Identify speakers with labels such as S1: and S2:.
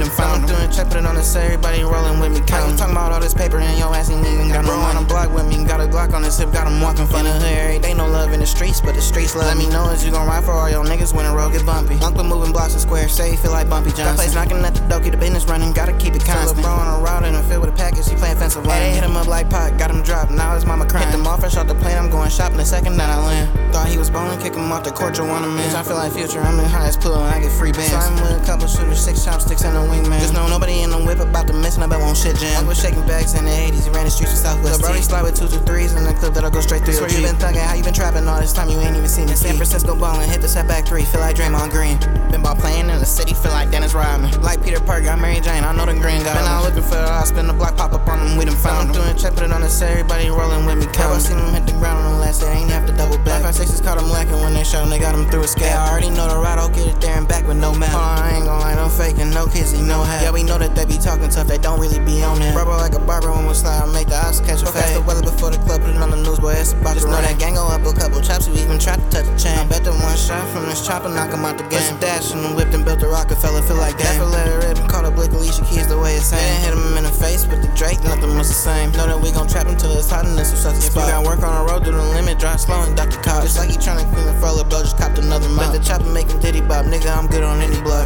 S1: done found him. Doing check, put it on the set, everybody rolling with me. I'm talking about all this paper and your ass ain't even got no money. On the block with me, got a Glock on his hip, got him walking from the hood every day. No love in the streets, but the streets love me. Let me know as you gon' ride for all your niggas when the road get bumpy. Uncle moving blocks and squares, say he feel like Bumpy Johnson. That place knocking at the door, keep the business running, gotta keep it constant. Bro on a route in the field with a package, he playing fence of land. Hey, hit him up like Pac, got him dropped, now his mama crying. Hit them off, fresh off the plane, I'm going shopping the second that I land. Thought he was bowling, kick him off the court, you want him in. I feel like Future, I'm in highest pool and I get free bands. So I'm with a couple shooters, 6 chopsticks and a wingman. Just know nobody in the whip about to miss, and I bet won't shit jam. I was shaking bags in the 80s, he ran the streets with Southwest. Brody slide with 2s or 3s in the clip that'll go straight through your G. You been thugging, how you been trapping all this time, you ain't even seen it. San Francisco ballin', hit the setback 3, feel like Draymond Green. Been ball playing in the city, feel like Dennis Rodman. Like Peter Parker, got Mary Jane, I know the green guy. Been out looking for the I spin the block, pop up on them, we done found them. Doing check, put it on the set, everybody rolling with me. I seen them hit the ground on the last day, ain't have to double back. 5-6s caught them lacking when they shot them, they got them through a scale. I already know the route, I'll get it there and back with no map. I ain't gon' lie, no faking, no kissy, no hat. Yeah, we know that they be talking tough, they don't really be on that. Rubber like a barber when we slide, I make the eyes catch a fast. The weather before the club, put it on the news, boy, it's about to rain. Just know that gang go up a couple chops, who even tried to touch the chain. I bet that one shot from this chopper knock him out the game. Dash and whipped and built a Rockefeller, feel like that. Let it rip and caught a blick, Alicia Keys the way it's saying. Hit him in the face with the Drake, nothing was the same. Know that we gon' trap him till it's hot and this was such a spot. If you got work on the road, do the limit, drive slow and duck the cops. Just like he tryna clean the furlough, bro, just copped another mouth. Let the chopper make him diddy bop, nigga, I'm good on any block.